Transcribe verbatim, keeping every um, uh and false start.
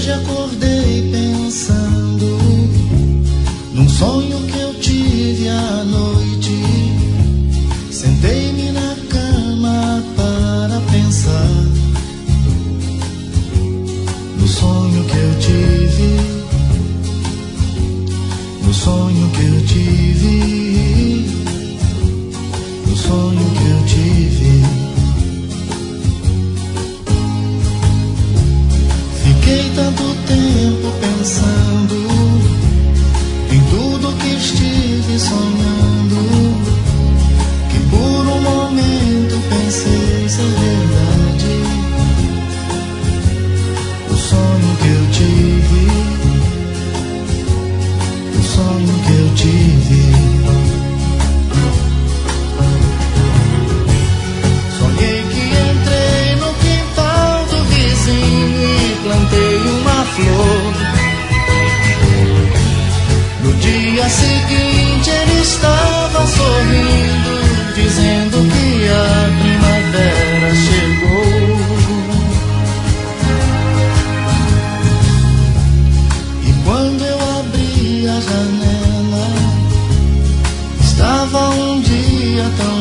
Hoje acordei pensando num sonho que eu tive à noite. Sentei-me na cama para pensar no sonho que eu tive, no sonho que eu tive, no sonho que eu tive. Fiquei tanto tempo pensando em tudo que estive sonhando, que por um momento pensei ser verdade. O sonho que eu tive, o sonho que eu tive. Sonhei que entrei no quintal do vizinho e plantei uma flor. No dia seguinte ele estava sorrindo, dizendo que a primavera chegou. E quando eu abri a janela, estava um dia tão